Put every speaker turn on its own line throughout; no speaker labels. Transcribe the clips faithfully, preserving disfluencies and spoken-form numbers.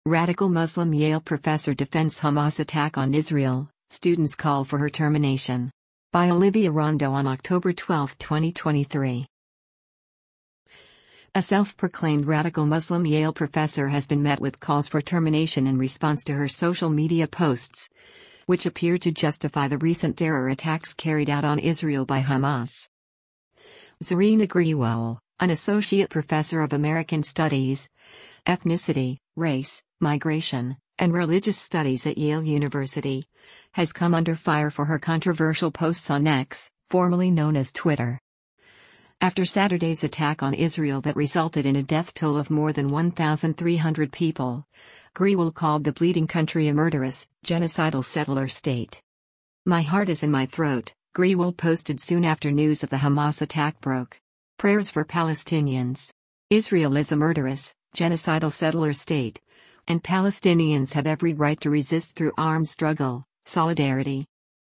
Radical Muslim Yale professor defends Hamas attack on Israel, students call for her termination. By Olivia Rondo on October twelfth, twenty twenty-three. A self-proclaimed radical Muslim Yale professor has been met with calls for termination in response to her social media posts, which appear to justify the recent terror attacks carried out on Israel by Hamas. Zarina Grewal, an associate professor of American Studies, Ethnicity, Race, Migration, and Religious Studies at Yale University, has come under fire for her controversial posts on X, formerly known as Twitter. After Saturday's attack on Israel that resulted in a death toll of more than one thousand three hundred people, Grewal called the bleeding country a murderous, genocidal settler state. "My heart is in my throat," Grewal posted soon after news of the Hamas attack broke. "Prayers for Palestinians. Israel is a murderous, genocidal settler state, and Palestinians have every right to resist through armed struggle. Solidarity."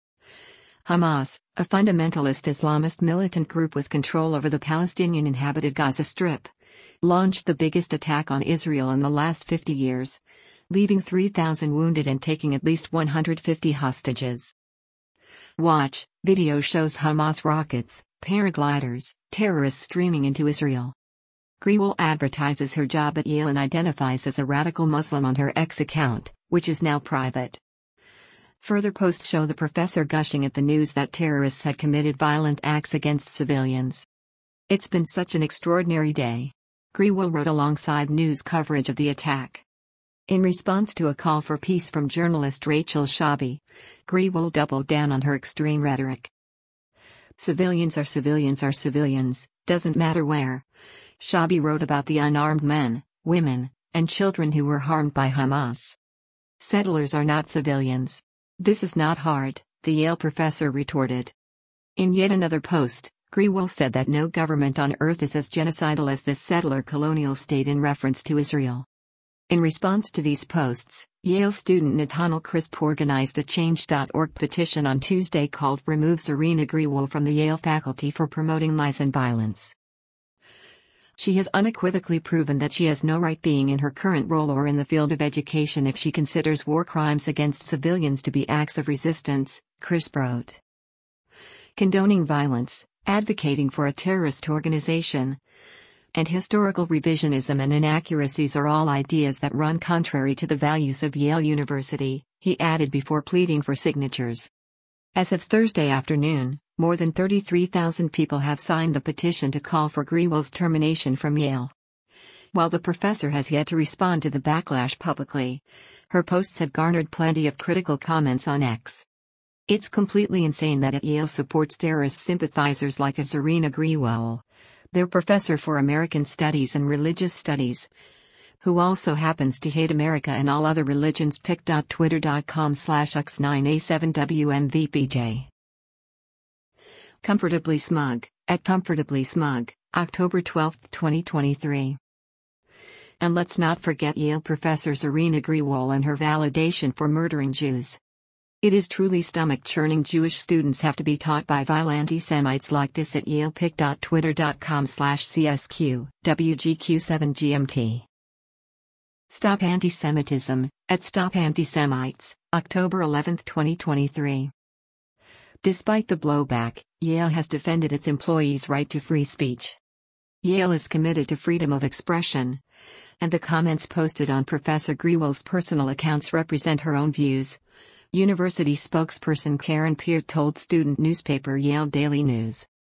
Hamas, a fundamentalist Islamist militant group with control over the Palestinian-inhabited Gaza Strip, launched the biggest attack on Israel in the last fifty years, leaving three thousand wounded and taking at least one hundred fifty hostages. Watch, video shows Hamas rockets, paragliders, terrorists streaming into Israel. Grewal advertises her job at Yale and identifies as a radical Muslim on her X account, which is now private. Further posts show the professor gushing at the news that terrorists had committed violent acts against civilians. "It's been such an extraordinary day," Grewal wrote alongside news coverage of the attack. In response to a call for peace from journalist Rachel Shabi, Grewal doubled down on her extreme rhetoric. "Civilians are civilians are civilians, doesn't matter where." Shabi wrote about the unarmed men, women, and children who were harmed by Hamas. "Settlers are not civilians. This is not hard," the Yale professor retorted. In yet another post, Grewal said that no government on earth is as genocidal as this settler colonial state in reference to Israel. In response to these posts, Yale student Nathaniel Crisp organized a change dot org petition on Tuesday called "Remove Zarina Grewal from the Yale faculty for promoting lies and violence." She has unequivocally proven that she has no right being in her current role or in the field of education if she considers war crimes against civilians to be acts of resistance, Crisp wrote. Condoning violence, advocating for a terrorist organization, and historical revisionism and inaccuracies are all ideas that run contrary to the values of Yale University, he added before pleading for signatures. As of Thursday afternoon, more than thirty-three thousand people have signed the petition to call for Grewal's termination from Yale. While the professor has yet to respond to the backlash publicly, her posts have garnered plenty of critical comments on X. "It's completely insane that Yale supports terrorist sympathizers like Zarina Grewal, their professor for American Studies and Religious Studies, who also happens to hate America and all other religions." pic dot twitter dot com slash x nine a seven w m v p j. Comfortably Smug, at Comfortably Smug, October twelfth, twenty twenty-three. And let's not forget Yale professor Zarina Grewal and her validation for murdering Jews. It is truly stomach-churning Jewish students have to be taught by vile anti-Semites like this at Yale. pic dot twitter dot com slash c s q w g q seven g m t. Stop Antisemitism, at Stop Antisemites, October eleventh, twenty twenty-three. Despite the blowback, Yale has defended its employees' right to free speech. Yale is committed to freedom of expression, and the comments posted on Professor Grewal's personal accounts represent her own views, University spokesperson Karen Peart told student newspaper Yale Daily News.